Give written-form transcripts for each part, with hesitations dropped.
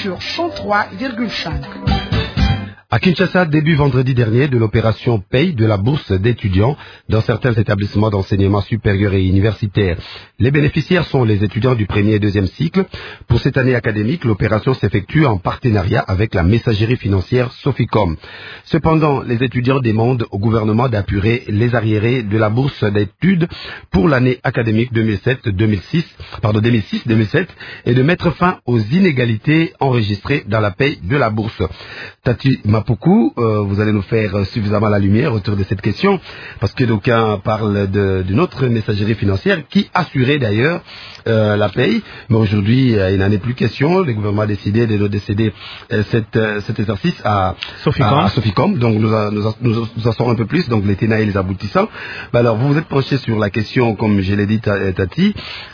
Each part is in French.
sur 103,5. À Kinshasa, début vendredi dernier, de l'opération paye de la bourse d'étudiants dans certains établissements d'enseignement supérieur et universitaire. Les bénéficiaires sont les étudiants du premier et deuxième cycle. Pour cette année académique, l'opération s'effectue en partenariat avec la messagerie financière Soficom. Cependant, les étudiants demandent au gouvernement d'apurer les arriérés de la bourse d'études pour l'année académique 2006-2007 et de mettre fin aux inégalités enregistrées dans la paye de la bourse. Tati Mapuku, vous allez nous faire suffisamment la lumière autour de cette question, parce que d'aucuns parlent d'une autre messagerie financière qui assurait d'ailleurs la paye, mais aujourd'hui il n'en est plus question. Le gouvernement a décidé de décéder cet exercice à Soficom, donc nous en saurons un peu plus, donc les tenants et les aboutissants. Alors vous vous êtes penché sur la question, comme je l'ai dit Tati,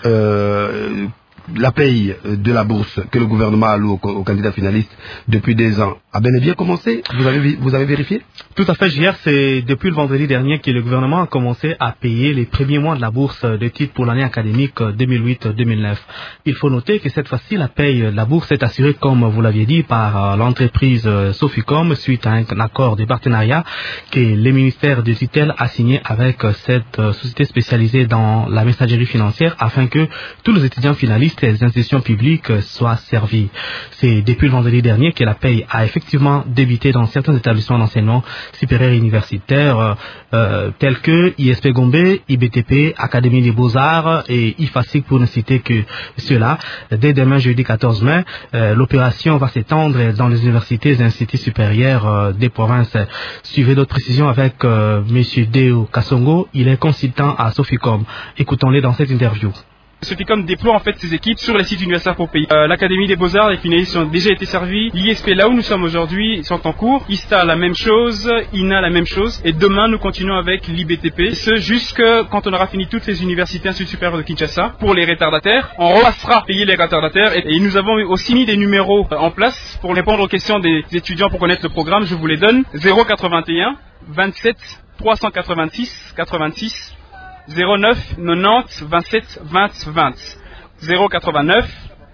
la paye de la bourse que le gouvernement alloue aux candidats finalistes depuis 2 ans a bien et bien commencé. Vous avez vérifié? Tout à fait, JR. C'est depuis le vendredi dernier que le gouvernement a commencé à payer les premiers mois de la bourse de titres pour l'année académique 2008-2009. Il faut noter que cette fois-ci, la paye de la bourse est assurée, comme vous l'aviez dit, par l'entreprise Soficom suite à un accord de partenariat que le ministère de tutelle a signé avec cette société spécialisée dans la messagerie financière afin que tous les étudiants finalistes et les institutions publiques soient servis. C'est depuis le vendredi dernier que la paye a effectivement débuté dans certains établissements d'enseignement supérieur et universitaire tels que ISP Gombe, IBTP, Académie des Beaux-Arts et IFASIC pour ne citer que cela. Dès demain, jeudi 14 mai, l'opération va s'étendre dans les universités et instituts supérieurs des provinces. Suivez d'autres précisions avec M. Deo Kassongo, il est consultant à Soficom. Écoutons-les dans cette interview. Soficom déploie en fait ses équipes sur les sites universitaires pour payer. L'Académie des Beaux-Arts, les finalistes ont déjà été servis. L'ISP, là où nous sommes aujourd'hui, sont en cours. ISTA, la même chose. INA, la même chose. Et demain, nous continuons avec l'IBTP. Ce jusque quand on aura fini toutes les universités instituts supérieurs de Kinshasa. Pour les retardataires, on repassera payer les retardataires. Et nous avons aussi mis des numéros en place pour répondre aux questions des étudiants pour connaître le programme. Je vous les donne. 081 27 386 86 09 90 27 20 20 089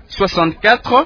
64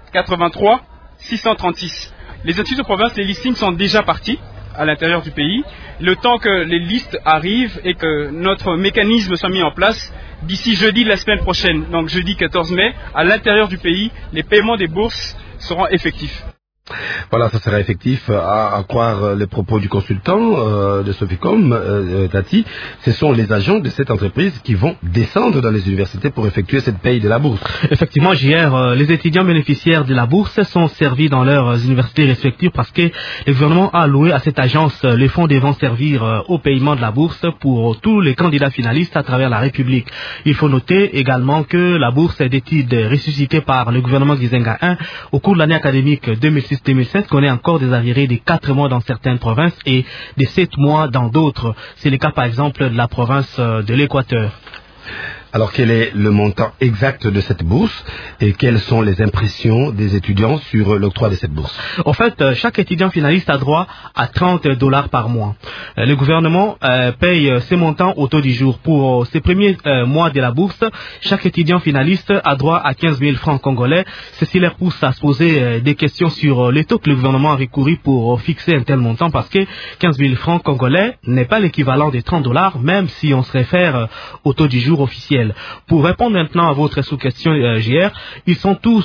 83 636. Les instituts de province, les listings sont déjà partis à l'intérieur du pays. Le temps que les listes arrivent et que notre mécanisme soit mis en place, d'ici jeudi de la semaine prochaine, donc jeudi 14 mai, à l'intérieur du pays, les paiements des bourses seront effectifs. Voilà, ça sera effectif à croire les propos du consultant de Soficom, Tati. Ce sont les agents de cette entreprise qui vont descendre dans les universités pour effectuer cette paye de la bourse. Effectivement, JR, les étudiants bénéficiaires de la bourse sont servis dans leurs universités respectives parce que le gouvernement a alloué à cette agence les fonds devant servir au paiement de la bourse pour tous les candidats finalistes à travers la République. Il faut noter également que la bourse d'études ressuscitée par le gouvernement Gizenga 1 au cours de l'année académique 2006-2007 connaît encore des arriérés de 4 mois dans certaines provinces et de 7 mois dans d'autres. C'est le cas par exemple de la province de l'Équateur. Alors quel est le montant exact de cette bourse et quelles sont les impressions des étudiants sur l'octroi de cette bourse? En fait, chaque étudiant finaliste a droit à $30 par mois. Le gouvernement paye ces montants au taux du jour. Pour ces premiers mois de la bourse, chaque étudiant finaliste a droit à 15 000 francs congolais. Ceci leur pousse à se poser des questions sur les taux que le gouvernement a recouru pour fixer un tel montant parce que 15 000 francs congolais n'est pas l'équivalent des $30, même si on se réfère au taux du jour officiel. Pour répondre maintenant à votre sous-question, JR, ils sont tout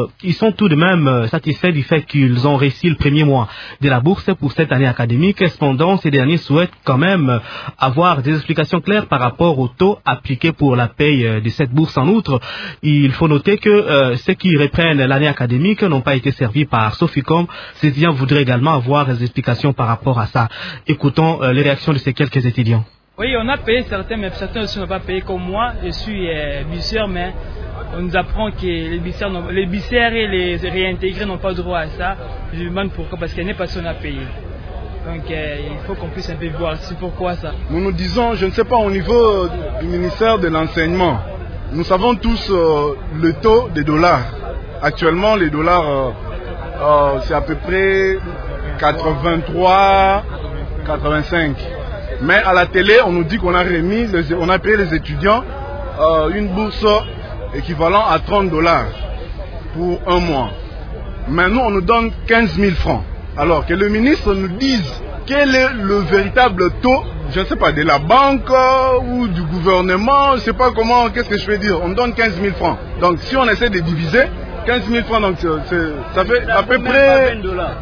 de même satisfaits du fait qu'ils ont réussi le premier mois de la bourse pour cette année académique. Cependant, ces derniers souhaitent quand même avoir des explications claires par rapport au taux appliqué pour la paye de cette bourse. En outre, il faut noter que ceux qui reprennent l'année académique n'ont pas été servis par Soficom. Ces étudiants voudraient également avoir des explications par rapport à ça. Écoutons les réactions de ces quelques étudiants. Oui, on a payé certains, mais certains aussi n'ont pas payé comme moi. Je suis busseur, mais on nous apprend que les busseurs et les réintégrés n'ont pas droit à ça. Je me demande pourquoi, parce qu'il n'y a personne à payer. Donc il faut qu'on puisse un peu voir, c'est pourquoi ça. Nous disons, je ne sais pas, au niveau du ministère de l'enseignement, nous savons tous le taux des dollars. Actuellement, les dollars, c'est à peu près 83, 85. Mais à la télé, on nous dit qu'on a remis, on a payé les étudiants une bourse équivalent à $30 pour un mois. mais nous, on nous donne 15 000 francs. Alors que le ministre nous dise quel est le véritable taux, je ne sais pas, de la banque ou du gouvernement, je ne sais pas comment, qu'est-ce que je vais dire. On nous donne 15 000 francs. Donc si on essaie de diviser, 15 000 francs, donc ça fait à peu près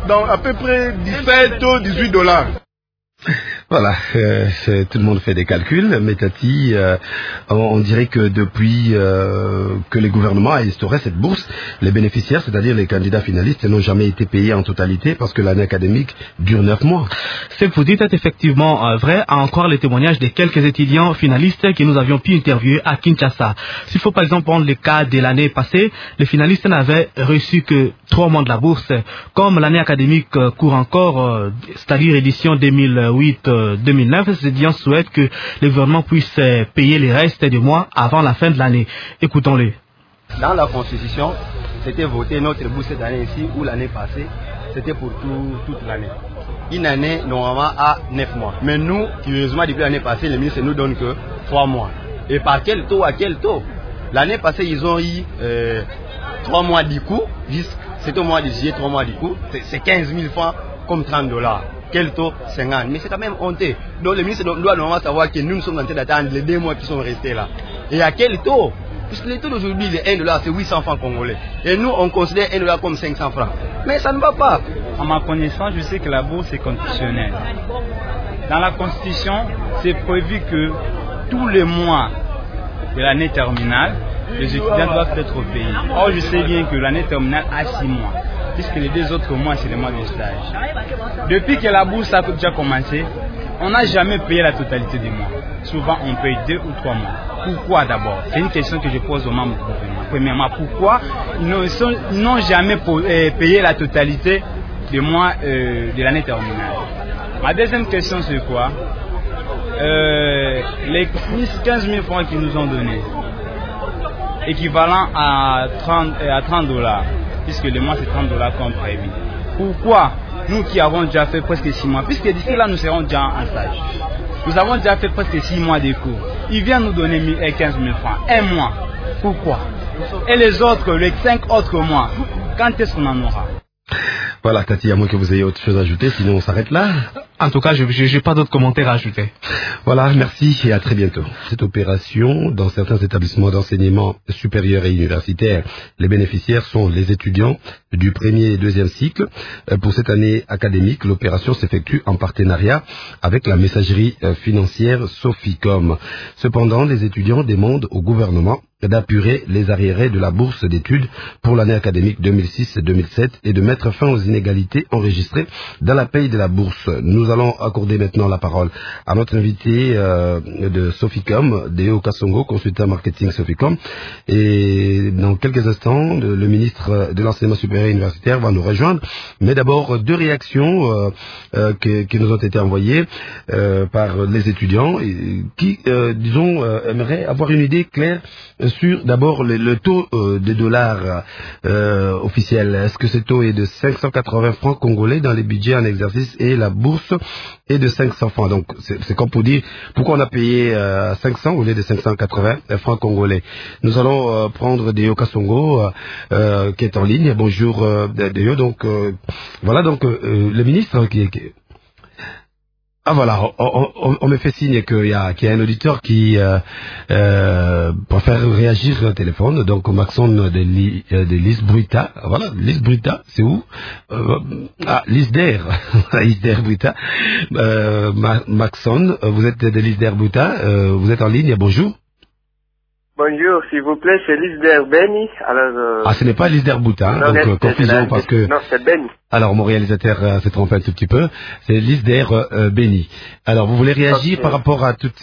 17 ou 18 $. Voilà, tout le monde fait des calculs, mais Tati, on dirait que depuis que le gouvernement a instauré cette bourse, les bénéficiaires, c'est-à-dire les candidats finalistes, n'ont jamais été payés en totalité parce que l'année académique dure 9 mois. Ce que vous dites est effectivement vrai, encore les témoignages des quelques étudiants finalistes que nous avions pu interviewer à Kinshasa. S'il faut par exemple prendre le cas de l'année passée, les finalistes n'avaient reçu que 3 mois de la bourse. Comme l'année académique court encore, c'est-à-dire édition 2008-2009, ces étudiants souhaitent que le gouvernement puisse payer les restes des mois avant la fin de l'année. Écoutons-les. Dans la Constitution, c'était voté notre bourse cette année ici ou l'année passée, c'était pour toute l'année. Une année, normalement, à 9 mois. Mais nous, curieusement, depuis l'année passée, le ministre ne nous donne que 3 mois. Et par quel taux, à quel taux? L'année passée, ils ont eu 3 mois du coup, c'était au mois de juillet, 3 mois du coup, c'est 15 000 francs comme 30 $. Quel taux? 50. Mais c'est quand même honteux. Donc le ministre doit normalement savoir que nous sommes en train d'attendre les 2 mois qui sont restés là. Et à quel taux? Puisque le taux d'aujourd'hui, le 1 $, c'est 800 francs congolais. Et nous, on considère 1 $ comme 500 francs. Mais ça ne va pas. À ma connaissance, je sais que la bourse est constitutionnelle. Dans la Constitution, c'est prévu que tous les mois de l'année terminale, les étudiants doivent être payés. Or, je sais bien que l'année terminale a 6 mois, puisque les 2 autres mois, c'est les mois de stage. Depuis que la bourse a déjà commencé, on n'a jamais payé la totalité des mois. Souvent, on paye 2 ou 3 mois. Pourquoi d'abord? C'est une question que je pose aux membres du gouvernement. Premièrement, pourquoi ils n'ont jamais payé la totalité des mois de l'année terminale? Ma deuxième question, c'est quoi? Les 15 000 francs qu'ils nous ont donnés, équivalent à 30 $, puisque le mois c'est 30 $ comme prévu. Pourquoi nous qui avons déjà fait presque 6 mois, puisque d'ici là nous serons déjà en stage, nous avons déjà fait presque 6 mois de cours, ils viennent nous donner 15 000 francs, 1 mois, pourquoi? Et les autres, les 5 autres mois, quand est-ce qu'on en aura? Voilà, Tati, à moins que vous ayez autre chose à ajouter, sinon on s'arrête là. En tout cas, je n'ai pas d'autres commentaires à ajouter. Voilà, merci et à très bientôt. Cette opération, dans certains établissements d'enseignement supérieur et universitaire, les bénéficiaires sont les étudiants du premier et deuxième cycle. Pour cette année académique, l'opération s'effectue en partenariat avec la messagerie financière Soficom. Cependant, les étudiants demandent au gouvernement d'apurer les arriérés de la bourse d'études pour l'année académique 2006-2007 et de mettre fin aux inégalités enregistrées dans la paye de la bourse. Nous allons accorder maintenant la parole à notre invité de Soficom, Deo Kasongo, consultant marketing Soficom. Et dans quelques instants, le ministre de l'enseignement supérieur et universitaire va nous rejoindre. Mais d'abord, 2 réactions qui nous ont été envoyées par les étudiants qui, disons, aimeraient avoir une idée claire sur d'abord le taux de dollars officiel. Est-ce que ce taux est de 580 francs congolais dans les budgets en exercice et la bourse est de 500 francs. Donc c'est comme pour dire pourquoi on a payé 500 au lieu de 580 francs congolais. Nous allons prendre Deo Kasongo qui est en ligne. Bonjour Deo. Donc voilà, donc le ministre qui ah voilà, on me fait signe qu'il y a un auditeur qui préfère réagir au téléphone. Donc Maxon de Lisbruita, voilà, Lisbruita, c'est où? Lisder, Lisder Bruita. Maxon, vous êtes de Lisder Bruita, vous êtes en ligne. Bonjour. Bonjour, s'il vous plaît, c'est Lisder Beni. Alors, ce n'est pas Lisder Bouta, hein, donc confusion parce que... Non, c'est Beni. Alors, mon réalisateur s'est trompé un tout petit peu. C'est Lisder Beni. Alors, vous voulez réagir par rapport à toute,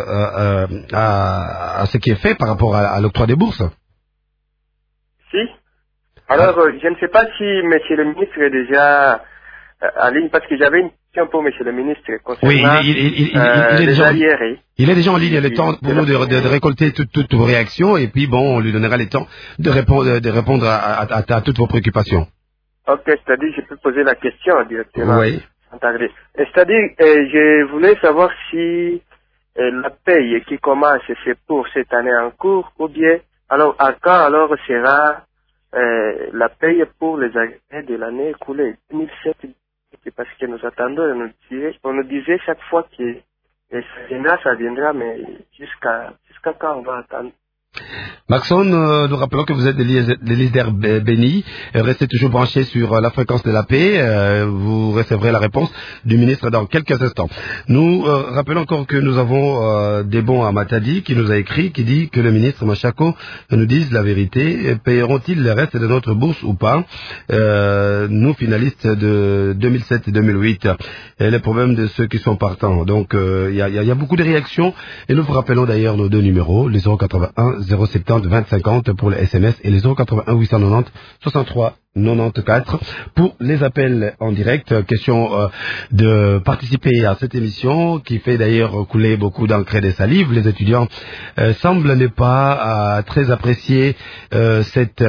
à ce qui est fait par rapport à l'octroi des bourses? Si. Alors, je ne sais pas si monsieur le ministre est déjà en ligne, parce que j'avais une question pour monsieur le ministre concernant les arriérés. Il est déjà en ligne, il y a le temps pour nous de récolter toutes vos réactions et puis bon, on lui donnera le temps de répondre à toutes vos préoccupations. Ok, c'est-à-dire je peux poser la question directement. Oui. C'est-à-dire, je voulais savoir si la paye qui commence, c'est pour cette année en cours ou bien, alors à quand alors sera la paye pour les agréés de l'année écoulée, 2007, parce que nous attendons, on nous disait chaque fois que ça viendra, mais jusqu'à quand on va attendre? Maxon, nous rappelons que vous êtes des leaders bénis. Restez toujours branchés sur la fréquence de la paix. Vous recevrez la réponse du ministre dans quelques instants. Nous rappelons encore que nous avons des bons à Matadi qui nous a écrit, qui dit que le ministre Machako nous dise la vérité. Payeront-ils le reste de notre bourse ou pas? Nous, finalistes de 2007 et 2008, et les problèmes de ceux qui sont partants. Donc, il y a beaucoup de réactions. Et nous vous rappelons d'ailleurs nos deux numéros, les 081 070 2050 pour le SMS et les 081 890 63 94 pour les appels en direct. Question de participer à cette émission qui fait d'ailleurs couler beaucoup d'encre et de salive. Les étudiants semblent ne pas très apprécier cette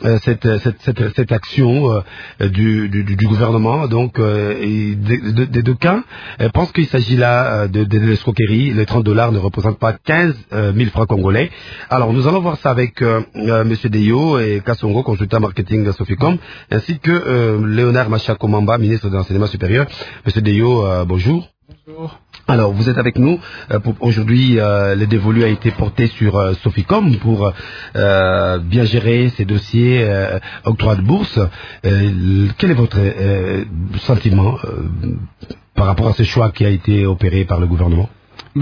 action du gouvernement. Donc des deux cas pensent qu'il s'agit là de l'escroquerie. Les $30 ne représentent pas 15 000 francs congolais. Alors nous allons voir ça avec Monsieur Deyo et Kassongo, consultant marketing de Soficom, ainsi que Léonard Machako Mamba, ministre de l'Enseignement supérieur. Monsieur Deyo, bonjour. Bonjour. Alors, vous êtes avec nous. Aujourd'hui, le dévolu a été porté sur Soficom pour bien gérer ces dossiers octroi de bourse. Quel est votre sentiment par rapport à ce choix qui a été opéré par le gouvernement?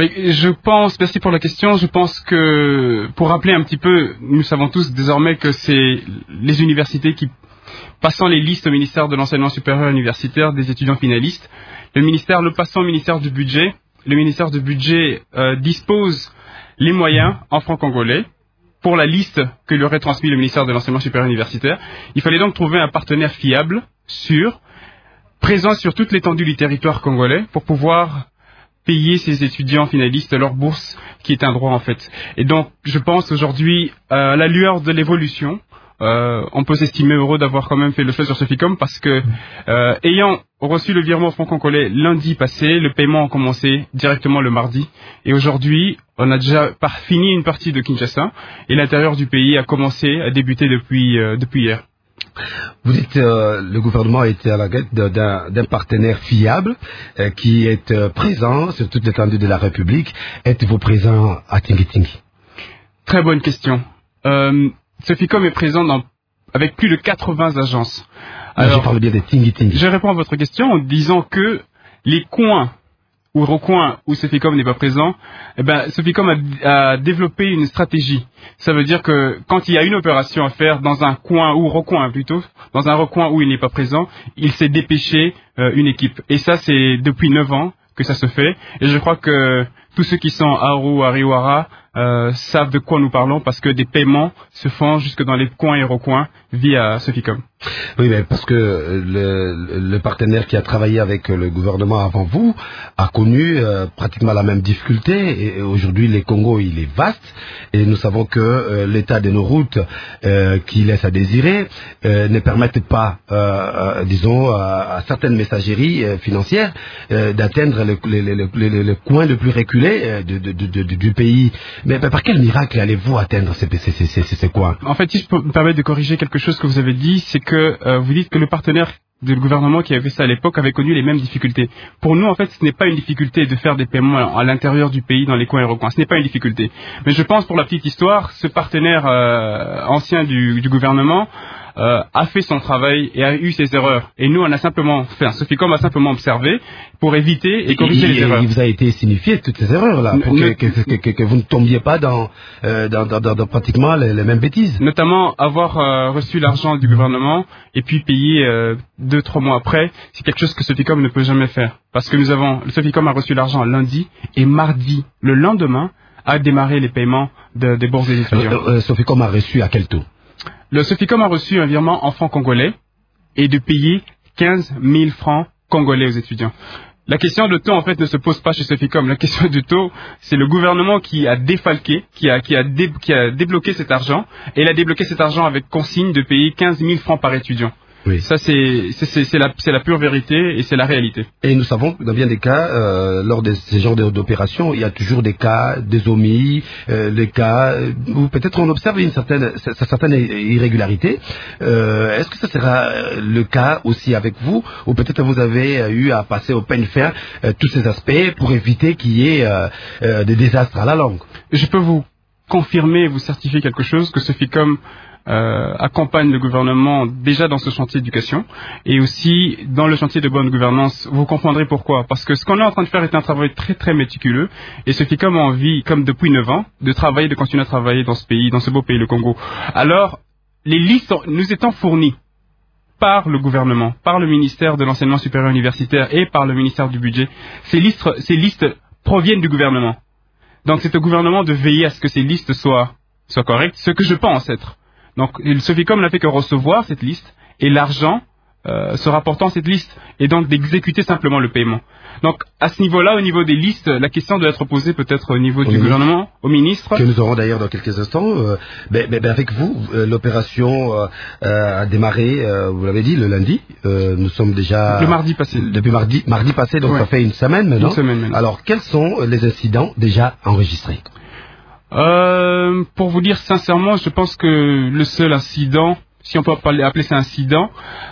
Merci pour la question. Je pense que, pour rappeler un petit peu, nous savons tous désormais que c'est les universités qui, passant les listes au ministère de l'Enseignement supérieur universitaire des étudiants finalistes, le passant au ministère du Budget. Le ministère du Budget dispose les moyens en francs congolais pour la liste que lui aurait transmis le ministère de l'Enseignement supérieur universitaire. Il fallait donc trouver un partenaire fiable, sûr, présent sur toute l'étendue du territoire congolais pour pouvoir payer ces étudiants finalistes leur bourse, qui est un droit en fait. Et donc, je pense aujourd'hui, à la lueur de l'évolution, on peut s'estimer heureux d'avoir quand même fait le choix sur Soficom parce que, ayant reçu le virement au franc congolais lundi passé, le paiement a commencé directement le mardi. Et aujourd'hui, on a déjà fini une partie de Kinshasa et l'intérieur du pays a commencé à débuter depuis hier. Vous dites le gouvernement a été à la quête d'un partenaire fiable qui est présent sur toute l'étendue de la République. Êtes-vous présent à Tingi-Tingi? Très bonne question. Soficom est présent avec plus de 80 agences. Alors, je parle bien de Tingi-Tingi. Je réponds à votre question en disant que les coins ou recoins où Soficom n'est pas présent, Soficom a développé une stratégie. Ça veut dire que quand il y a une opération à faire dans un coin, ou recoin plutôt, dans un recoin où il n'est pas présent, il s'est dépêché une équipe. Et ça, c'est depuis 9 ans que ça se fait. Et je crois que tous ceux qui sont à Aru, à Riwara, savent de quoi nous parlons parce que des paiements se font jusque dans les coins et recoins via Soficom. Oui, mais parce que le partenaire qui a travaillé avec le gouvernement avant vous a connu pratiquement la même difficulté. Et aujourd'hui, le Congo, il est vaste. Et nous savons que l'état de nos routes, qui laisse à désirer, ne permettent pas, disons, à certaines messageries financières d'atteindre le coin le plus reculé du pays. Mais par quel miracle allez-vous atteindre ces coins? En fait, si je peux me permettre de corriger quelque chose que vous avez dit, c'est que vous dites que le partenaire du gouvernement qui avait fait ça à l'époque avait connu les mêmes difficultés. Pour nous, en fait, ce n'est pas une difficulté de faire des paiements à l'intérieur du pays, dans les coins et recoins. Ce n'est pas une difficulté. Mais je pense, pour la petite histoire, ce partenaire ancien du gouvernement a fait son travail et a eu ses erreurs. Et nous, Soficom a simplement observé pour éviter et corriger les erreurs. Il vous a été signifié toutes ces erreurs-là, pour que vous ne tombiez pas dans pratiquement les mêmes bêtises. Notamment avoir reçu l'argent du gouvernement et puis payer 2-3 mois après, c'est quelque chose que Soficom ne peut jamais faire. Parce que Soficom a reçu l'argent lundi et mardi, le lendemain, a démarré les paiements des bourses des étudiants. Soficom a reçu à quel taux? Le Soficom a reçu un virement en francs congolais et de payer 15 000 francs congolais aux étudiants. La question de taux, en fait, ne se pose pas chez Soficom. La question du taux, c'est le gouvernement qui a défalqué, qui a débloqué cet argent, et il a débloqué cet argent avec consigne de payer 15 000 francs par étudiant. Oui. Ça, c'est la pure vérité et c'est la réalité. Et nous savons que dans bien des cas, lors de ces genres d'opérations, il y a toujours des cas, des omis, des cas où peut-être on observe une certaine irrégularité. Est-ce que ça sera le cas aussi avec vous, ou peut-être vous avez eu à passer au peigne fer tous ces aspects pour éviter qu'il y ait des désastres à la longue? Je peux vous confirmer, vous certifier quelque chose, que Soficom accompagne le gouvernement déjà dans ce chantier d'éducation et aussi dans le chantier de bonne gouvernance. Vous comprendrez pourquoi. Parce que ce qu'on est en train de faire est un travail très très méticuleux et Soficom a envie, comme depuis 9 ans, de continuer à travailler dans ce pays, dans ce beau pays, le Congo. Alors, les listes nous étant fournies par le gouvernement, par le ministère de l'enseignement supérieur universitaire et par le ministère du budget, ces listes proviennent du gouvernement. Donc c'est au gouvernement de veiller à ce que ces listes soient correctes, ce que je pense être. Donc, le Soficom n'a fait que recevoir cette liste et l'argent se rapportant à cette liste et donc d'exécuter simplement le paiement. Donc, à ce niveau-là, au niveau des listes, la question doit être posée peut-être au niveau du gouvernement, au ministre. Que nous aurons d'ailleurs dans quelques instants. Avec vous, l'opération a démarré, vous l'avez dit, le lundi. Nous sommes déjà... Le mardi passé. Depuis mardi passé, donc ça fait une semaine maintenant. Alors, quels sont les incidents déjà enregistrés? Pour vous dire sincèrement, je pense que le seul incident, si on peut appeler ça incident,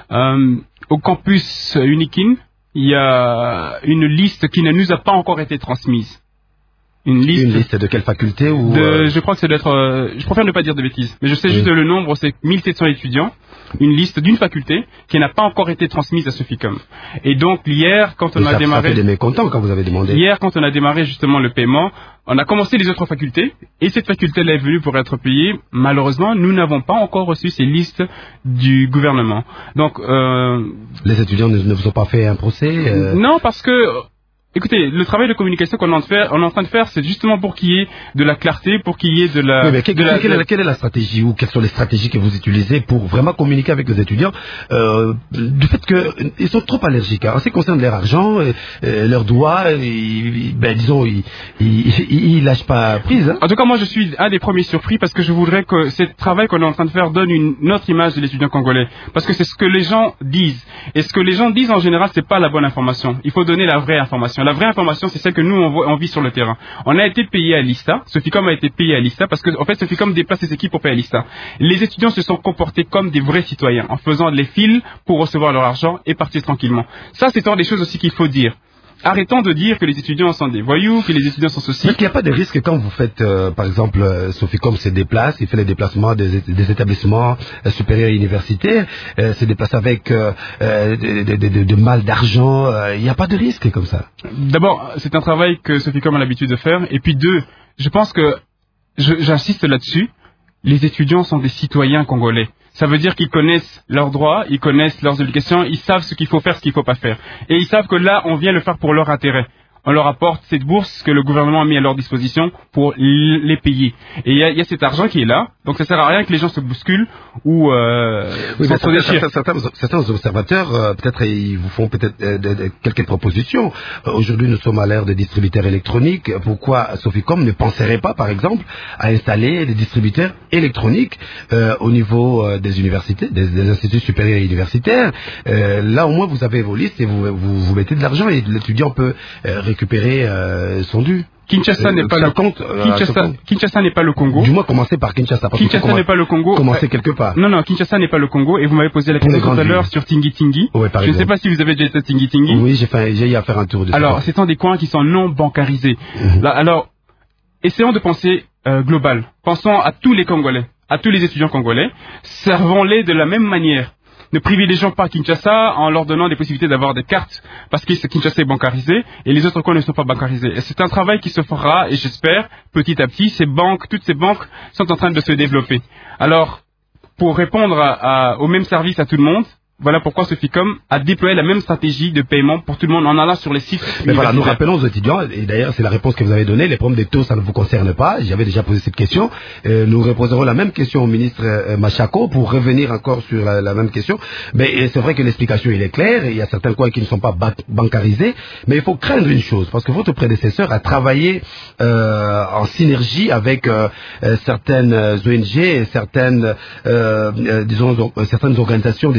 au campus Unikin, il y a une liste qui ne nous a pas encore été transmise. Une liste de quelle faculté ou Je crois que ça doit être... je préfère ne pas dire de bêtises, mais je sais juste le nombre, c'est 1700 étudiants. Une liste d'une faculté qui n'a pas encore été transmise à Soficom. Et donc hier, quand on a démarré... Ça fait des mécontents quand vous avez demandé. Hier, quand on a démarré justement le paiement, on a commencé les autres facultés, et cette faculté-là est venue pour être payée. Malheureusement, nous n'avons pas encore reçu ces listes du gouvernement. Donc... Les étudiants ne vous ont pas fait un procès Non, parce que... Écoutez, le travail de communication qu'on est en train de faire, c'est justement pour qu'il y ait de la clarté, pour qu'il y ait de la... Oui, mais quelle est la stratégie ou quelles sont les stratégies que vous utilisez pour vraiment communiquer avec les étudiants du fait qu'ils sont trop allergiques en ce qui concerne leur argent, leurs doigts, disons, ils lâchent pas prise. Hein. En tout cas, moi, je suis un des premiers surpris parce que je voudrais que ce travail qu'on est en train de faire donne une autre image de l'étudiant congolais. Parce que c'est ce que les gens disent. Et ce que les gens disent en général, c'est pas la bonne information. Il faut donner la vraie information. La vraie information, c'est celle que nous, on vit sur le terrain. On a été payé à l'ISTA. Soficom a été payé à l'ISTA parce que, en fait, Soficom déplace ses équipes pour payer à l'ISTA. Les étudiants se sont comportés comme des vrais citoyens en faisant les files pour recevoir leur argent et partir tranquillement. Ça, c'est une des choses aussi qu'il faut dire. Arrêtons de dire que les étudiants sont des voyous, que les étudiants sont ceci. Est-ce qu'il n'y a pas de risque quand vous faites, par exemple, Soficom se déplace, il fait les déplacements des établissements supérieurs et universitaires, se déplace avec de mal d'argent, il n'y a pas de risque comme ça? D'abord, c'est un travail que Soficom a l'habitude de faire. Et puis deux, je pense que, j'insiste là-dessus, les étudiants sont des citoyens congolais. Ça veut dire qu'ils connaissent leurs droits, ils connaissent leurs obligations, ils savent ce qu'il faut faire, ce qu'il ne faut pas faire. Et ils savent que là, on vient le faire pour leur intérêt. On leur apporte cette bourse que le gouvernement a mis à leur disposition pour les payer. Et il y a cet argent qui est là, donc ça ne sert à rien que les gens se bousculent ou certains observateurs, peut-être ils vous font peut-être quelques propositions. Aujourd'hui, nous sommes à l'ère des distributeurs électroniques. Pourquoi Soficom ne penserait pas, par exemple, à installer des distributeurs électroniques au niveau des universités, des instituts supérieurs et universitaires? Là, au moins, vous avez vos listes et vous mettez de l'argent et l'étudiant peut récupérer son dû. Kinshasa n'est pas Kinshasa n'est pas le Congo. Du moins, commencez par Kinshasa. Kinshasa n'est pas le Congo. Commencez quelque part. Non, Kinshasa n'est pas le Congo. Et vous m'avez posé la question tout à l'heure sur Tingi Tingi. Oui, je ne sais pas si vous avez déjà été à Tingi Tingi. Oui, j'ai eu à faire un tour de ça. Alors, c'est un des coins qui sont non bancarisés. Là, alors, essayons de penser global. Pensons à tous les Congolais, à tous les étudiants congolais. Servons-les de la même manière. Ne privilégions pas Kinshasa en leur donnant des possibilités d'avoir des cartes parce que Kinshasa est bancarisé et les autres coins ne sont pas bancarisés. Et c'est un travail qui se fera et j'espère petit à petit, toutes ces banques sont en train de se développer. Alors, pour répondre au même service à tout le monde, voilà pourquoi Soficom a déployé la même stratégie de paiement pour tout le monde en allant sur les sites. Mais voilà, nous rappelons aux étudiants, et d'ailleurs c'est la réponse que vous avez donnée, les problèmes des taux, ça ne vous concerne pas. J'avais déjà posé cette question. Nous reposerons la même question au ministre Machako pour revenir encore sur la même question. Mais c'est vrai que l'explication il est claire, il y a certains coins qui ne sont pas bancarisés, mais il faut craindre une chose, parce que votre prédécesseur a travaillé en synergie avec certaines ONG et certaines organisations de l'Église,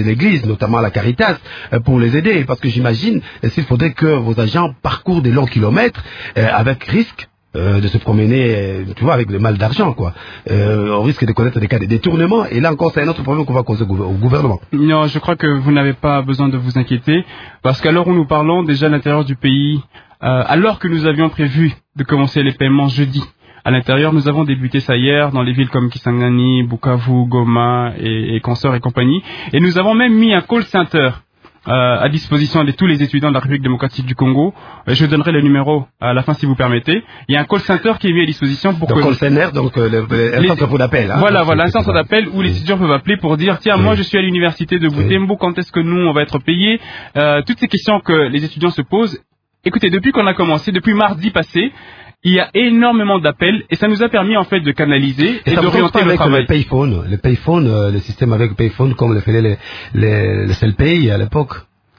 notamment la Caritas, pour les aider. Parce que j'imagine, s'il faudrait que vos agents parcourent des longs kilomètres avec risque de se promener, tu vois, avec le mal d'argent, quoi. On risque de connaître des cas de détournement. Et là encore, c'est un autre problème qu'on va causer au gouvernement. Non, je crois que vous n'avez pas besoin de vous inquiéter, parce qu'à l'heure où nous parlons, déjà à l'intérieur du pays, alors que nous avions prévu de commencer les paiements jeudi, à l'intérieur, nous avons débuté ça hier dans les villes comme Kisangani, Bukavu, Goma et consorts et compagnie. Et nous avons même mis un call center à disposition de tous les étudiants de la République démocratique du Congo. Je donnerai le numéro à la fin si vous permettez. Il y a un call center qui est mis à disposition pour donc, call center, donc un centre d'appel. Hein, voilà, un centre d'appel où les étudiants peuvent appeler pour dire tiens, moi je suis à l'université de Butembo, quand est-ce que nous on va être payés? Toutes ces questions que les étudiants se posent. Écoutez, depuis qu'on a commencé, depuis mardi passé, il y a énormément d'appels et ça nous a permis en fait de canaliser et d'orienter le travail. Le payphone, le système avec payphone comme le faisaient les Selpay à l'époque.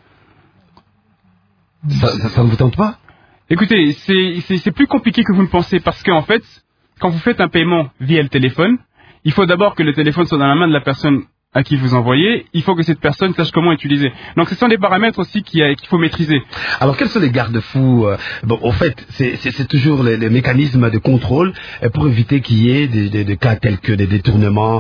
Ça ne vous tente pas? Écoutez, c'est plus compliqué que vous ne pensez parce qu'en fait, quand vous faites un paiement via le téléphone, il faut d'abord que le téléphone soit dans la main de la personne à qui vous envoyez, il faut que cette personne sache comment utiliser. Donc ce sont des paramètres aussi qu'il faut maîtriser. Alors quels sont les garde-fous? Bon, en fait, c'est toujours les mécanismes de contrôle pour éviter qu'il y ait des cas tels que des détournements,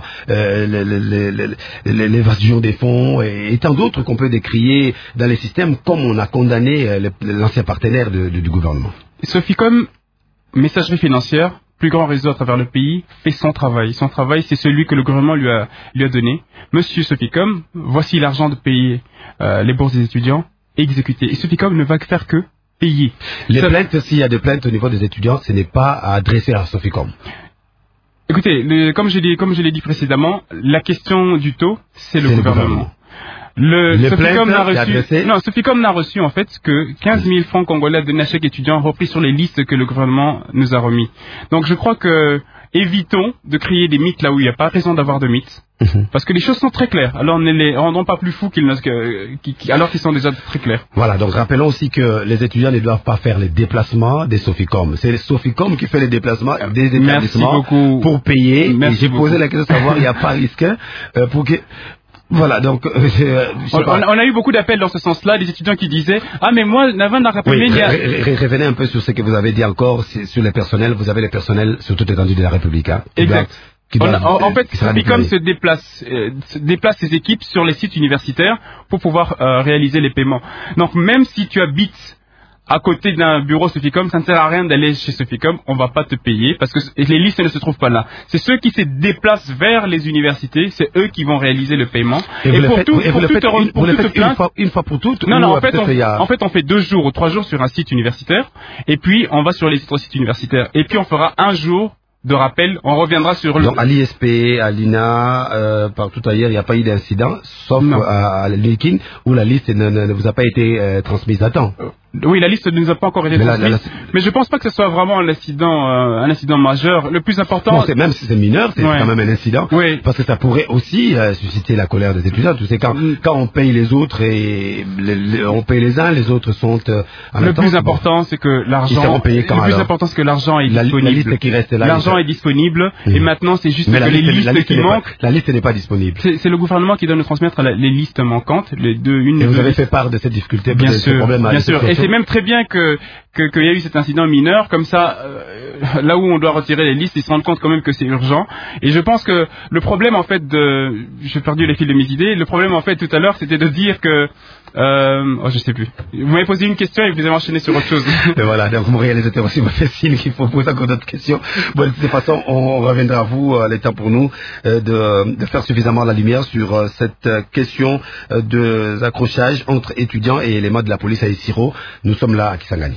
l'évasion des fonds et tant d'autres qu'on peut décrier dans les systèmes comme on a condamné l'ancien partenaire du gouvernement. Soficom, messagerie financière, plus grand réseau à travers le pays, fait son travail. Son travail, c'est celui que le gouvernement lui a donné. Monsieur Soficom, voici l'argent de payer les bourses des étudiants, exécuté. Et Soficom ne va faire que payer. Les plaintes, s'il y a des plaintes au niveau des étudiants, ce n'est pas à adresser à Soficom. Écoutez, comme je l'ai dit précédemment, la question du taux, c'est le gouvernement. Soficom n'a reçu en fait que 15 000 francs congolais de chèque étudiant repris sur les listes que le gouvernement nous a remis. Donc je crois que évitons de créer des mythes là où il n'y a pas raison d'avoir de mythes. Parce que les choses sont très claires. Alors ne les rendons pas plus fous alors qu'ils sont déjà très clairs. Voilà, donc rappelons aussi que les étudiants ne doivent pas faire les déplacements des Soficom. C'est les Soficom qui fait les déplacements des établissements pour payer. Et j'ai posé la question de savoir il n'y a pas risque pour que... Voilà, donc on a eu beaucoup d'appels dans ce sens-là, des étudiants qui disaient ah mais moi Navan n'a rappelé. Revenez un peu sur ce que vous avez dit encore sur les personnels. Vous avez les personnels sur toute l'étendue de la République. Hein, exact. En fait, Soficom se déplace ses équipes sur les sites universitaires pour pouvoir réaliser les paiements. Donc même si tu habites à côté d'un bureau Soficom, ça ne sert à rien d'aller chez Soficom, on va pas te payer parce que les listes ne se trouvent pas là. C'est ceux qui se déplacent vers les universités, c'est eux qui vont réaliser le paiement. Et vous le faites une fois pour toutes? Non, en fait, on fait 2 jours ou 3 jours sur un site universitaire et puis on va sur les autres sites universitaires et puis on fera un jour de rappel, on reviendra sur Donc à l'ISP, à l'INA, partout ailleurs, il n'y a pas eu d'incident, sauf à l'INKIN, où la liste ne vous a pas été transmise à temps. Oui, la liste ne nous a pas encore été transmise, mais je pense pas que ce soit vraiment un incident majeur. Le plus important... Non, même si c'est mineur, c'est quand même un incident, parce que ça pourrait aussi susciter la colère des étudiants. Tu sais, quand on paye les autres et on paye les uns, les autres sont en Le plus important, c'est que l'argent... Le plus important, c'est que l'argent est disponible. La liste qui reste là. L'argent est disponible, et maintenant, c'est juste que les listes qui manquent... La liste n'est pas disponible. C'est le gouvernement qui doit nous transmettre les listes manquantes. Et vous avez fait part de cette difficulté, bien sûr. C'est même très bien qu'il y a eu cet incident mineur, comme ça, là où on doit retirer les listes, ils se rendent compte quand même que c'est urgent. Et je pense que le problème, en fait, j'ai perdu les fils de mes idées. Le problème, en fait, tout à l'heure, c'était de dire que, je sais plus. Vous m'avez posé une question et vous avez enchaîné sur autre chose. Et voilà, donc mon réalisateur aussi m'a fait signe qu'il faut poser encore d'autres questions. Bon, de toute façon, on reviendra à vous, le temps pour nous de faire suffisamment la lumière sur cette question d'accrochage entre étudiants et éléments de la police à Isiro. Nous sommes là à Kisangani.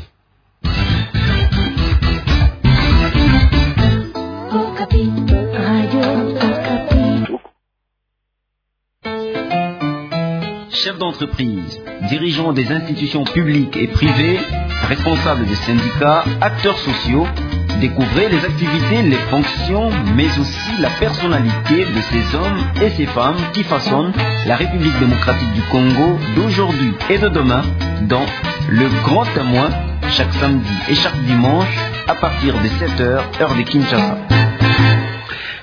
Chefs d'entreprise, dirigeants des institutions publiques et privées, responsables des syndicats, acteurs sociaux, découvrez les activités, les fonctions, mais aussi la personnalité de ces hommes et ces femmes qui façonnent la République démocratique du Congo d'aujourd'hui et de demain dans Le Grand Témoin, chaque samedi et chaque dimanche à partir de 7h, heure de Kinshasa.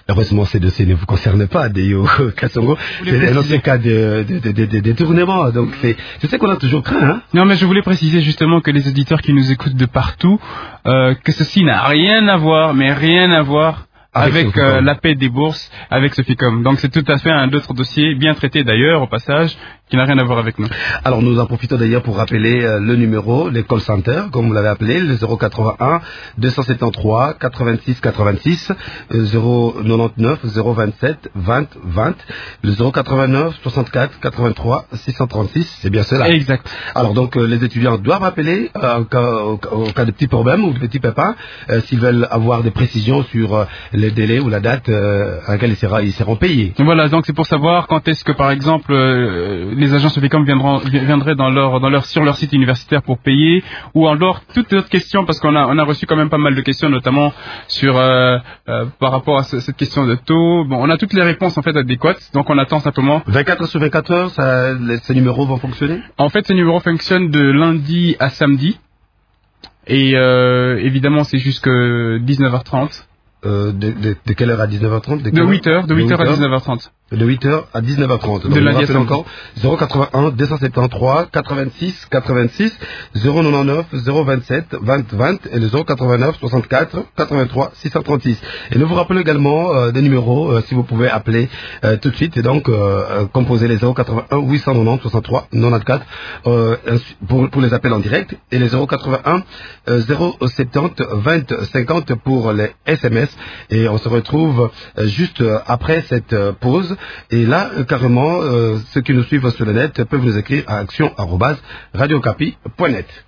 Heureusement, ces dossiers ne vous concernent pas, Deyo Kasongo. C'est un autre cas de détournement. Donc, c'est ce qu'on a toujours craint. Hein. Non, mais je voulais préciser justement que les auditeurs qui nous écoutent de partout, que ceci n'a rien à voir, mais rien à voir avec la paix des bourses, avec Soficom. Donc c'est tout à fait un autre dossier, bien traité d'ailleurs au passage, qui n'a rien à voir avec nous. Alors nous en profitons d'ailleurs pour rappeler le numéro, les call centers, comme vous l'avez appelé, le 081 273 86 86, 099 027 20 20, le 089 64 83 636, c'est bien cela. Exact. Alors donc les étudiants doivent appeler au cas de petits problèmes ou de petits pépins, s'ils veulent avoir des précisions sur les délais ou la date à laquelle ils seront payés. Voilà, donc c'est pour savoir quand est-ce que par exemple les agents Soficom viendraient sur leur site universitaire pour payer, ou alors toutes les autres questions, parce qu'on a reçu quand même pas mal de questions, notamment sur par rapport à cette question de taux. Bon, on a toutes les réponses en fait adéquates, donc on attend simplement. 24 sur 24 heures, ces numéros vont fonctionner? En fait, ces numéros fonctionnent de lundi à samedi, et évidemment c'est jusque 19h30. De quelle heure à 19h30? De 8h à 19h30. De 8h à 19h30. Donc, de lundi à samedi. Encore 081 273 86 86 099 027 20 20 et le 089 64 83 636. Et nous vous rappelons également des numéros si vous pouvez appeler tout de suite, et donc composer les 081 890 63 94 pour les appels en direct, et les 081 070 20 50 pour les SMS. Et on se retrouve juste après cette pause. Et là, carrément, ceux qui nous suivent sur le net peuvent nous écrire à action@radiocapi.net.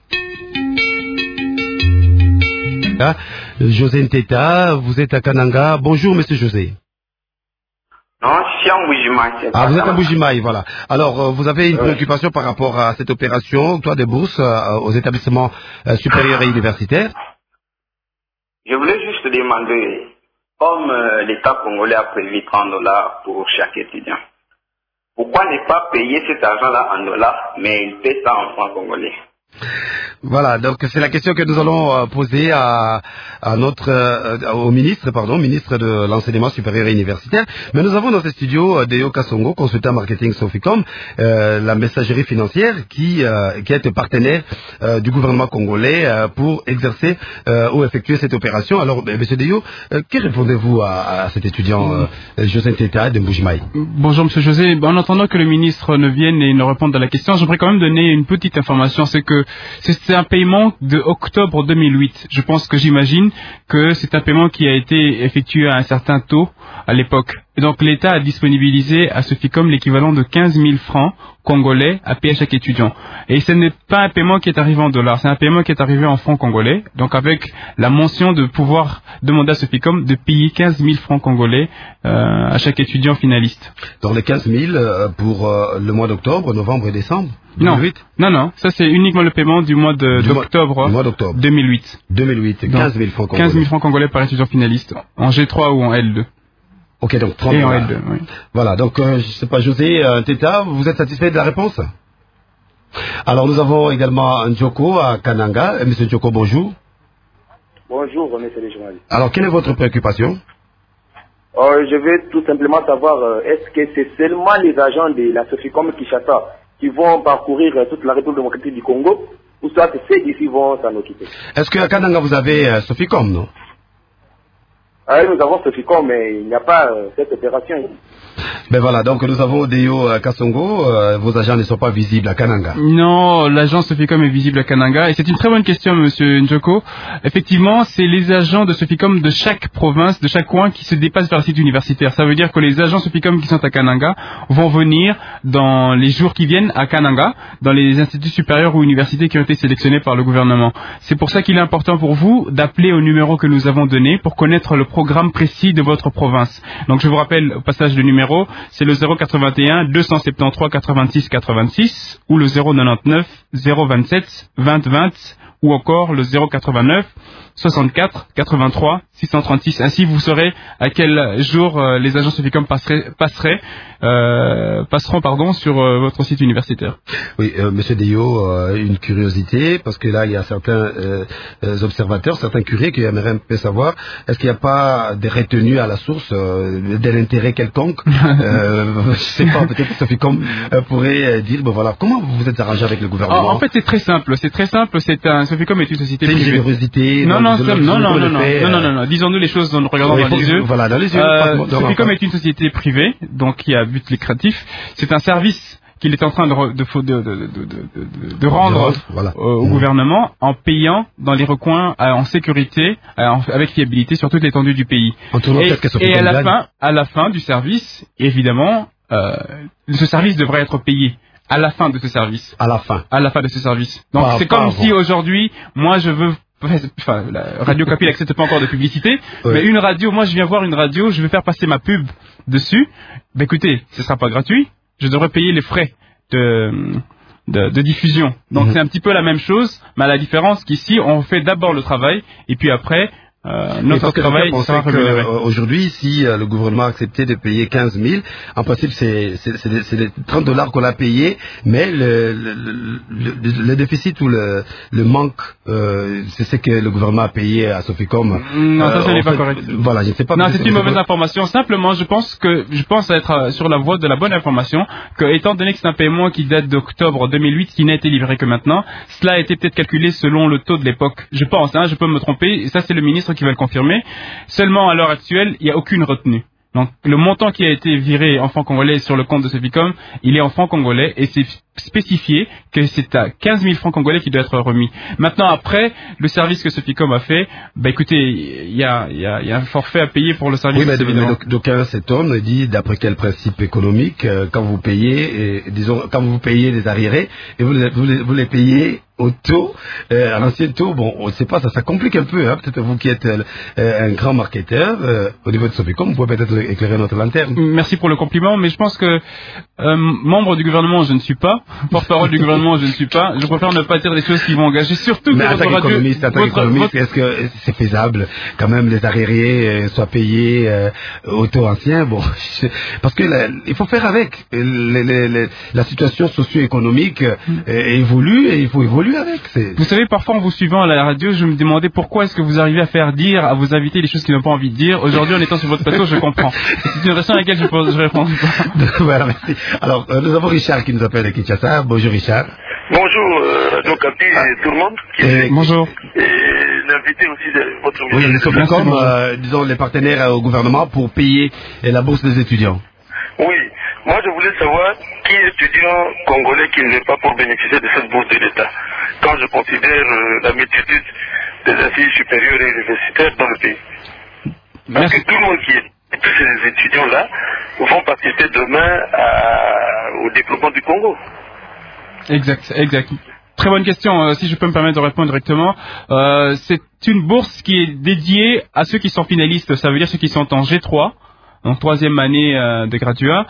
José Nteta, vous êtes à Kananga. Bonjour, monsieur José. Non, je suis en Bujimaï. Ah, vous êtes à Bujimaï, voilà. Alors, vous avez une préoccupation par rapport à cette opération, octroi des bourses aux établissements supérieurs et universitaires? Je voulais juste demander, comme l'État congolais a prévu 30 $ pour chaque étudiant, pourquoi ne pas payer cet argent-là en dollars, mais il paie ça en francs congolais? Voilà, donc c'est la question que nous allons poser au ministre de l'enseignement supérieur et universitaire. Mais nous avons dans ce studio Deyo Kasongo, consultant marketing Soficom, la messagerie financière qui est partenaire du gouvernement congolais pour exercer ou effectuer cette opération. Alors, monsieur Deyo, que répondez-vous à cet étudiant José Nteta de Mbujimaï? Bonjour monsieur José, en attendant que le ministre ne vienne et ne réponde à la question, j'aimerais quand même donner une petite information, c'est que c'est un paiement de octobre 2008. J'imagine que c'est un paiement qui a été effectué à un certain taux à l'époque. Et donc l'État a disponibilisé à Soficom l'équivalent de 15 000 francs congolais à payer à chaque étudiant. Et ce n'est pas un paiement qui est arrivé en dollars, c'est un paiement qui est arrivé en francs congolais. Donc avec la mention de pouvoir demander à Soficom de payer 15 000 francs congolais à chaque étudiant finaliste. Dans les 15 000 pour le mois d'octobre, novembre et décembre? Non, ça c'est uniquement le paiement du mois d'octobre 2008. 2008, 15 000 francs congolais. 15 000 francs congolais par étudiant finaliste, en G3 ou en L2. Ok, donc 30 et en L2, oui. Voilà, donc je sais pas, José Nteta, vous êtes satisfait de la réponse? Alors nous avons également Njoko à Kananga. Monsieur Njoko, bonjour. Bonjour, monsieur le journaliste. Alors quelle est votre préoccupation? Je vais tout simplement savoir, est-ce que c'est seulement les agents de la Soficom Kinshasa qui vont parcourir toute la République démocratique du Congo, ou soit ceux d'ici vont s'en occuper? Est-ce qu'à Kananga vous avez Soficom, non? Nous avons Soficom, mais il n'y a pas cette opération. Ben voilà, donc nous avons Deyo Kasongo, vos agents ne sont pas visibles à Kananga. Non, l'agence Soficom est visible à Kananga, et c'est une très bonne question, monsieur Njoko. Effectivement, c'est les agents de Soficom de chaque province, de chaque coin qui se dépassent vers le site universitaire. Ça veut dire que les agents Soficom qui sont à Kananga vont venir dans les jours qui viennent à Kananga, dans les instituts supérieurs ou universités qui ont été sélectionnés par le gouvernement. C'est pour ça qu'il est important pour vous d'appeler au numéro que nous avons donné pour connaître le programme précis de votre province. Donc je vous rappelle au passage le numéro, c'est le 081 273 86 86 ou le 099 027 20 20 ou encore le 089 64 83 636. Ainsi, vous saurez à quel jour les agents Soficom passeront sur votre site universitaire. Oui, Monsieur Deyo, une curiosité, parce que là, il y a certains observateurs, certains curés qui aimeraient un peu savoir, est-ce qu'il n'y a pas des retenues à la source, de l'intérêt quelconque je sais pas, peut-être que Soficom pourrait dire, bon voilà, comment vous vous êtes arrangé avec le gouvernement? En fait, c'est très simple. Soficom est une société privée. C'est une générosité. Non. Disons-nous les choses en nous regardant dans les yeux. Voilà, dans les yeux. Soficom est une société privée, donc qui a but lucratif. C'est un service qu'il est en train de rendre au gouvernement en payant dans les recoins en sécurité, avec fiabilité sur toute l'étendue du pays. Et à la fin du service, évidemment, ce service devrait être payé. À la fin de ce service. À la fin de ce service. Donc c'est comme si aujourd'hui, moi je veux... Enfin, la Radio Capi n'accepte pas encore de publicité, mais une radio, moi je viens voir une radio, je vais faire passer ma pub dessus. Ben écoutez, ce sera pas gratuit, je devrais payer les frais de diffusion. Donc c'est un petit peu la même chose, mais à la différence qu'ici on fait d'abord le travail et puis après notre travail sera rémunéré. Aujourd'hui, si le gouvernement acceptait de payer 15 000, en principe c'est les $30 qu'on a payé, mais le déficit ou le manque, c'est ce que le gouvernement a payé à Soficom. Non, ça n'est pas correct. Voilà, je ne sais pas. Non, c'est une mauvaise information. Simplement, je pense être sur la voie de la bonne information, que étant donné que c'est un paiement qui date d'octobre 2008, qui n'a été livré que maintenant, cela a été peut-être calculé selon le taux de l'époque. Je pense, je peux me tromper. Ça, c'est le ministre qui va le confirmer. Seulement, à l'heure actuelle, il n'y a aucune retenue. Donc, le montant qui a été viré en francs congolais sur le compte de Soficom, il est en francs congolais et c'est spécifié que c'est à 15 000 francs congolais qui doit être remis. Maintenant, après, le service que Soficom a fait, écoutez, il y a un forfait à payer pour le service. Oui, mais d'aucuns s'étonnent et disent, d'après quel principe économique, quand vous payez, quand vous payez des arriérés, et vous les payez au taux, à l'ancien taux, bon, on ne sait pas, ça complique un peu, peut-être vous qui êtes un grand marketeur, au niveau de Soficom, vous pouvez peut-être éclairer notre lanterne. Merci pour le compliment, mais je pense que membre du gouvernement, je ne suis pas, porte-parole du gouvernement, je ne suis pas, je préfère ne pas dire des choses qui vont engager, surtout mais que votre radio... économiste, est-ce que c'est faisable, quand même, les arriérés soient payés au taux ancien, bon, parce que il faut faire avec, la situation socio-économique évolue, et il faut évoluer avec. Vous savez, parfois en vous suivant à la radio, je me demandais pourquoi est-ce que vous arrivez à faire dire à vos invités les choses qu'ils n'ont pas envie de dire. Aujourd'hui, en étant sur votre plateau, je comprends. C'est une question à laquelle je réponds pas. Voilà, merci. Alors, nous avons Richard qui nous appelle de Kinshasa. Bonjour Richard. Bonjour, Radio Capi et tout le monde. Bonjour. Et l'invité aussi de votre ministre. Oui, nous sommes comme, disons, les partenaires au gouvernement pour payer la bourse des étudiants. Oui. Moi, je voulais savoir qui est étudiant congolais qui ne veut pas pour bénéficier de cette bourse de l'État, quand je considère la multitude des instituts supérieurs et universitaires dans le pays. Parce que tout le monde tous ces étudiants-là vont participer demain au développement du Congo. Exact. Très bonne question, si je peux me permettre de répondre directement. C'est une bourse qui est dédiée à ceux qui sont finalistes, ça veut dire ceux qui sont en G3, en troisième année de graduat,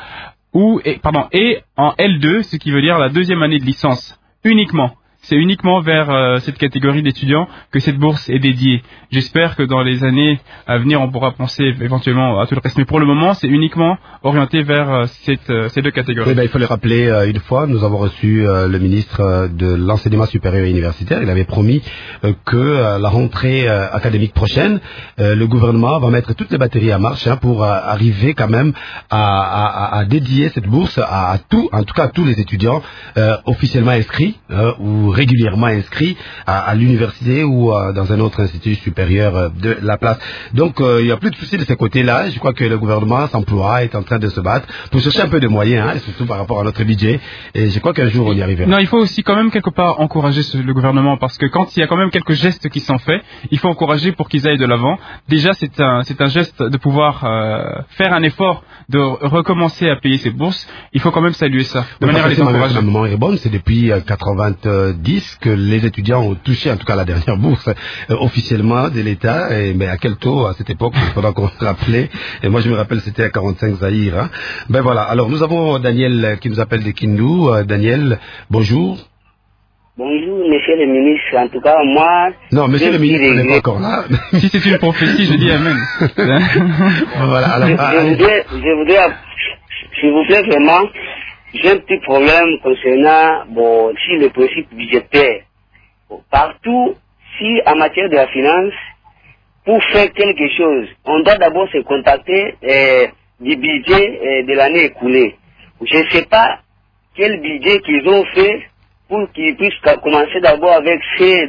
et en L2, ce qui veut dire la deuxième année de licence, uniquement. C'est uniquement vers cette catégorie d'étudiants que cette bourse est dédiée. J'espère que dans les années à venir, on pourra penser éventuellement à tout le reste. Mais pour le moment, c'est uniquement orienté vers ces deux catégories. Oui, il faut le rappeler une fois, nous avons reçu le ministre de l'enseignement supérieur et universitaire. Il avait promis que la rentrée académique prochaine, le gouvernement va mettre toutes les batteries à marche pour arriver quand même à dédier cette bourse à en tout cas à tous les étudiants officiellement inscrits ou régulièrement inscrits à l'université ou dans un autre institut supérieur de la place. Donc il n'y a plus de soucis de ce côté-là. Je crois que le gouvernement s'emploie, est en train de se battre pour chercher un peu de moyens, et surtout par rapport à notre budget. Et je crois qu'un jour on y arrivera. Non, il faut aussi quand même quelque part encourager le gouvernement, parce que quand il y a quand même quelques gestes qui sont faits, il faut encourager pour qu'ils aillent de l'avant. Déjà, c'est un geste de pouvoir faire un effort de recommencer à payer ces bourses. Il faut quand même saluer ça, de manière à les encourager. Le moment est bon, c'est depuis 90 que les étudiants ont touché, en tout cas la dernière bourse officiellement de l'État. Mais à quel taux à cette époque, il faudra qu'on se rappelle. Et moi je me rappelle, c'était à 45 Zaïre. Ben voilà, alors nous avons Daniel qui nous appelle de Kindu. Daniel, bonjour. Bonjour, monsieur le ministre. En tout cas, moi... Non, monsieur le ministre n'est pas encore là. Si c'est une prophétie, je dis amen. Voilà, alors, je voudrais, s'il vous plaît, vraiment, j'ai un petit problème concernant, si le principe budgétaire. Partout, si en matière de la finance, pour faire quelque chose, on doit d'abord se contacter du budget de l'année écoulée. Je ne sais pas quel budget qu'ils ont fait pour qu'ils puissent commencer d'abord avec ces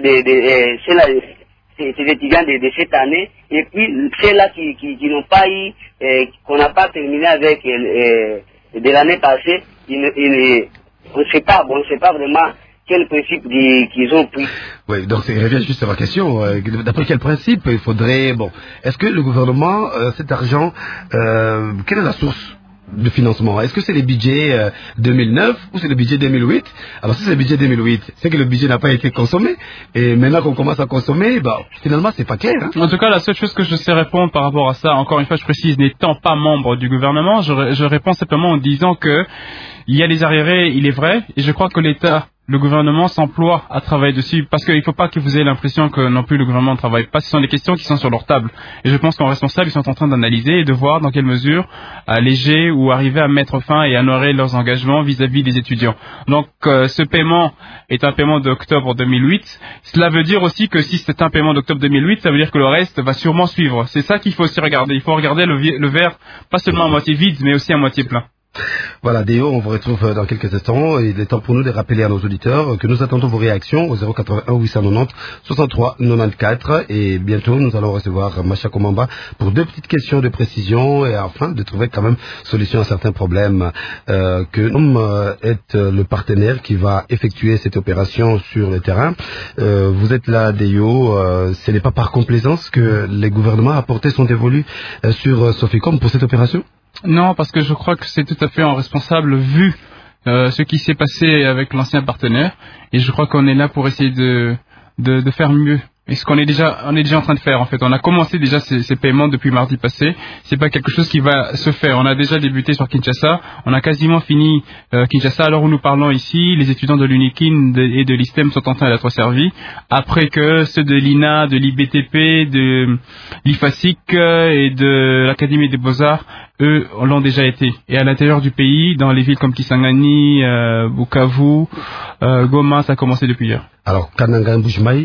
étudiants de cette année, et puis ceux-là qui n'ont pas eu, qu'on n'a pas terminé avec de l'année passée, on ne sait pas vraiment quel principe qu'ils ont pris. Oui, donc c'est revient juste à ma question. D'après quel principe il faudrait... est-ce que le gouvernement, cet argent, quelle est la source de financement? Est-ce que c'est les budgets 2009 ou c'est le budget 2008? Alors si c'est le budget 2008, c'est que le budget n'a pas été consommé, et maintenant qu'on commence à consommer, finalement c'est pas clair. Hein? En tout cas, la seule chose que je sais répondre par rapport à ça, encore une fois je précise, n'étant pas membre du gouvernement, je réponds simplement en disant que il y a des arriérés, il est vrai, et je crois que le gouvernement s'emploie à travailler dessus, parce qu'il ne faut pas que vous ayez l'impression que non plus le gouvernement ne travaille pas. Ce sont des questions qui sont sur leur table. Et je pense qu'en responsable, ils sont en train d'analyser et de voir dans quelle mesure alléger ou arriver à mettre fin et à honorer leurs engagements vis-à-vis des étudiants. Donc ce paiement est un paiement d'octobre 2008. Cela veut dire aussi que si c'est un paiement d'octobre 2008, ça veut dire que le reste va sûrement suivre. C'est ça qu'il faut aussi regarder. Il faut regarder le verre, pas seulement à moitié vide, mais aussi à moitié plein. Voilà, Déo, on vous retrouve dans quelques instants. Il est temps pour nous de rappeler à nos auditeurs que nous attendons vos réactions au 081 890 63 94, et bientôt nous allons recevoir Macha Komamba pour 2 petites questions de précision et afin de trouver quand même solution à certains problèmes. Que NOM est le partenaire qui va effectuer cette opération sur le terrain. Vous êtes là, Déo, ce n'est pas par complaisance que le gouvernement a apporté son dévolu sur Soficom pour cette opération? Non, parce que je crois que c'est tout à fait en responsable vu ce qui s'est passé avec l'ancien partenaire, et je crois qu'on est là pour essayer de faire mieux. Et ce qu'on est déjà en train de faire en fait. On a commencé déjà ces paiements depuis mardi passé. C'est pas quelque chose qui va se faire. On a déjà débuté sur Kinshasa. On a quasiment fini Kinshasa. Alors où nous parlons ici, les étudiants de l'UNIKIN et de l'ISTEM sont en train d'être servis. Après que ceux de l'INA, de l'IBTP, de l'IFASIC et de l'Académie des Beaux-Arts, eux, l'ont déjà été. Et à l'intérieur du pays, dans les villes comme Kisangani, Bukavu, Goma, ça a commencé depuis hier. Alors, Kananga Mbujmaï,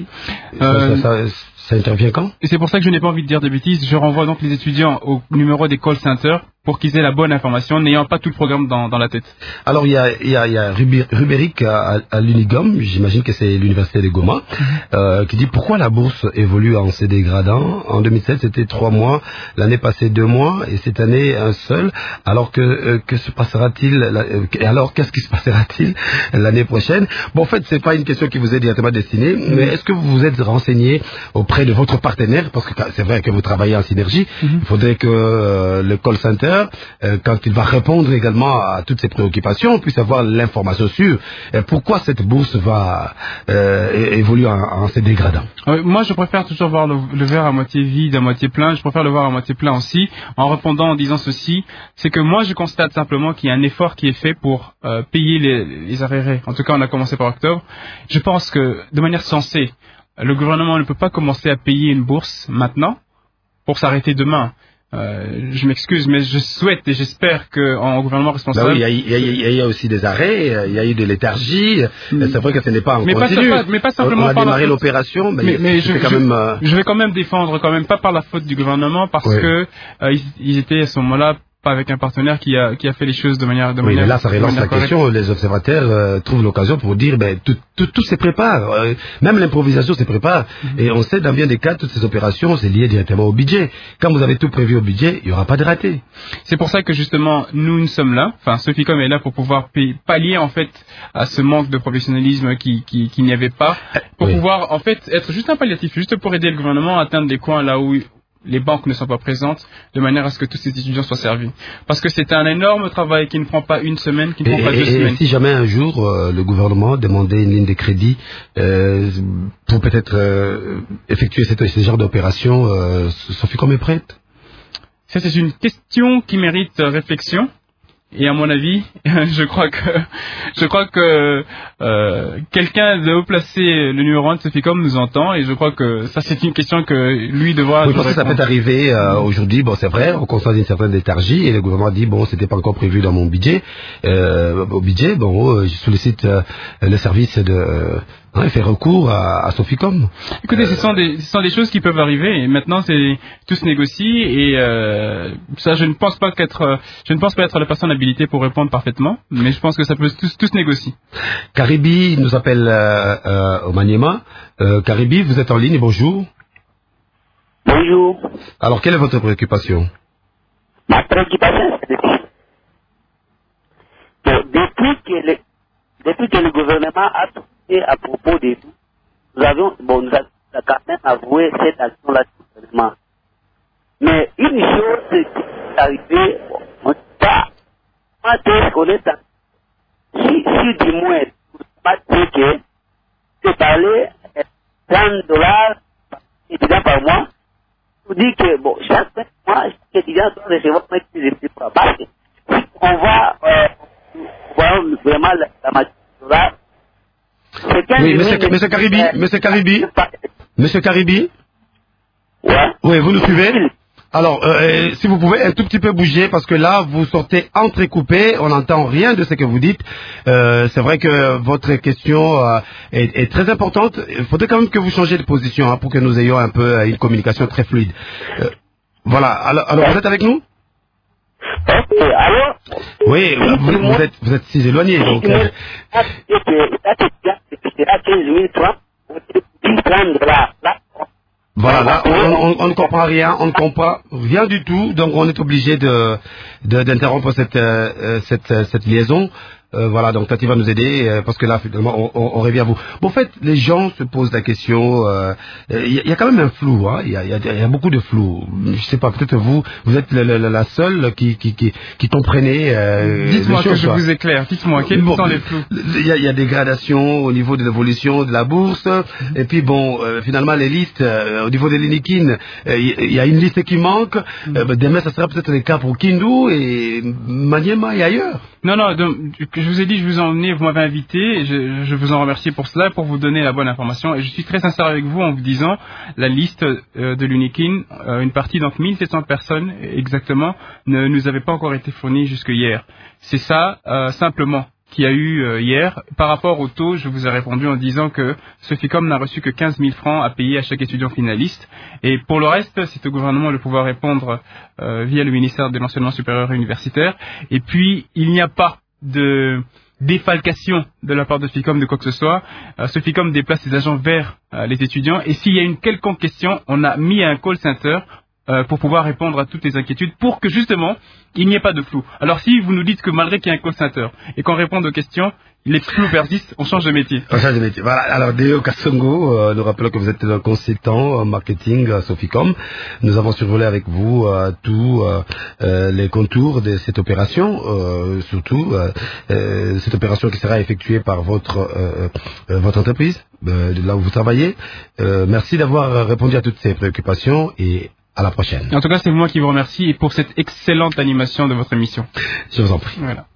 ça intervient quand? Et c'est pour ça que je n'ai pas envie de dire de bêtises. Je renvoie donc les étudiants au numéro des call centers pour qu'ils aient la bonne information, n'ayant pas tout le programme dans la tête. Alors, il y a Rubéric à l'Unigom, j'imagine que c'est l'université de Goma, qui dit pourquoi la bourse évolue en se dégradant. En 2007, c'était 3 mois, l'année passée 2 mois, et cette année un seul. Alors que se passera-t-il alors qu'est-ce qui se passera-t-il l'année prochaine? Bon, en fait, c'est pas une question qui vous est directement destinée, mais est-ce que vous vous êtes renseigné auprès de votre partenaire, parce que c'est vrai que vous travaillez en synergie, il faudrait que le call center, quand il va répondre également à toutes ces préoccupations, puisse avoir l'information sûre. Pourquoi cette bourse va évoluer en se dégradant? Moi, je préfère toujours voir le verre à moitié vide, à moitié plein. Je préfère le voir à moitié plein aussi, en répondant en disant ceci, c'est que moi, je constate simplement qu'il y a un effort qui est fait pour payer les arriérés. En tout cas, on a commencé par octobre. Je pense que, de manière sensée, le gouvernement ne peut pas commencer à payer une bourse maintenant pour s'arrêter demain. Je m'excuse, mais je souhaite et j'espère qu'en gouvernement responsable... Oui, il y a aussi des arrêts, il y a eu de léthargie. C'est vrai que ce n'est pas en continu. Mais pas simplement on a démarré l'opération, mais je vais quand même défendre, quand même pas par la faute du gouvernement, parce que ils étaient à ce moment-là pas avec un partenaire qui a fait les choses de manière mais là, ça relance la question. Les observateurs trouvent l'occasion pour dire, tout se prépare. Même l'improvisation se prépare. Et on sait, dans bien des cas, toutes ces opérations, c'est lié directement au budget. Quand vous avez tout prévu au budget, il n'y aura pas de raté. C'est pour ça que, justement, nous sommes là. Enfin, Soficom est là pour pouvoir pallier, en fait, à ce manque de professionnalisme qu'il n'y avait pas. Pour pouvoir, en fait, être juste un palliatif, juste pour aider le gouvernement à atteindre des coins là où les banques ne sont pas présentes, de manière à ce que tous ces étudiants soient servis. Parce que c'est un énorme travail qui ne prend pas une semaine, qui ne prend pas 2 semaines. Et si jamais un jour, le gouvernement demandait une ligne de crédit pour peut-être effectuer ce genre d'opération, Soficom est prête? Ça, c'est une question qui mérite réflexion. Et à mon avis, je crois que quelqu'un de haut placé, le numéro 1 de Soficom, nous entend, et je crois que ça c'est une question que lui devra. Oui, parce que ça peut arriver aujourd'hui. Bon, c'est vrai, on constate une certaine léthargie, et le gouvernement dit bon, c'était pas encore prévu dans mon budget. Au budget, bon, je sollicite le service de. Il fait recours à Soficom. Écoutez, ce sont des choses qui peuvent arriver, et maintenant tout se négocie, et ça je ne pense pas être la personne habilitée pour répondre parfaitement, mais je pense que ça peut tout se négocier. Karibi nous appelle au Maniema. Karibi, vous êtes en ligne, bonjour. Bonjour. Alors, quelle est votre préoccupation? Ma préoccupation, c'est depuis que le gouvernement a trouvé à propos de tout, nous avons quand même avoué cette action-là du gouvernement. Mais une chose qui est arrivée, on ne sait pas qu'on est si du moins, on ne peut pas dire que c'est parler $30 étudiants par mois, on dit que bon, chaque mois, chaque étudiant doit recevoir un petit peu par parce que si on va voir vraiment la matière, oui, monsieur Karibi. Ouais. Oui, vous nous suivez? Alors, si vous pouvez un tout petit peu bouger, parce que là, vous sortez entrecoupé, on n'entend rien de ce que vous dites. C'est vrai que votre question est très importante. Il faudrait quand même que vous changiez de position pour que nous ayons un peu une communication très fluide. Voilà, alors vous êtes avec nous? Alors? Oui, vous êtes si éloigné, donc... Voilà, là, on ne comprend rien, on ne comprend rien du tout, donc on est obligé d'interrompre cette liaison. Voilà, donc Tati va nous aider, parce que là, finalement, on revient à vous. Bon, en fait, les gens se posent la question, il y a quand même un flou, il y a beaucoup de flou. Je sais pas, peut-être vous êtes la seule qui comprenez dites-moi les choses, que je vous éclaire, dites-moi, quels sont les flous? Il y a des gradations au niveau de l'évolution de la bourse, et puis bon, finalement, les listes, au niveau de l'Inikin, il y a une liste qui manque, demain, ça sera peut-être le cas pour Kindu et Maniema et ailleurs. Non, donc, je vous ai dit, je vous ai emmené, vous m'avez invité, et je vous en remercie pour cela, pour vous donner la bonne information. Et je suis très sincère avec vous en vous disant, la liste de l'Unikin, une partie, donc 1700 personnes exactement, ne nous avait pas encore été fournie jusque hier. C'est ça, simplement, qu'il y a eu hier. Par rapport au taux, je vous ai répondu en disant que Soficom n'a reçu que 15 000 francs à payer à chaque étudiant finaliste. Et pour le reste, c'est au gouvernement de pouvoir répondre via le ministère de l'Enseignement supérieur et universitaire. Et puis, il n'y a pas de défalcation de la part de Soficom de quoi que ce soit. Soficom déplace ses agents vers les étudiants. Et s'il y a une quelconque question, on a mis un call center pour pouvoir répondre à toutes les inquiétudes, pour que justement il n'y ait pas de flou. Alors si vous nous dites que malgré qu'il y a un call center et qu'on répond aux questions, les flous persistent, on change de métier. On change de métier. Voilà. Alors Deo Kassongo, nous rappelons que vous êtes un consultant en marketing Soficom. Nous avons survolé avec vous tous les contours de cette opération, surtout cette opération qui sera effectuée par votre entreprise, là où vous travaillez. Merci d'avoir répondu à toutes ces préoccupations et à la prochaine. En tout cas, c'est moi qui vous remercie et pour cette excellente animation de votre émission. Je vous en prie. Voilà.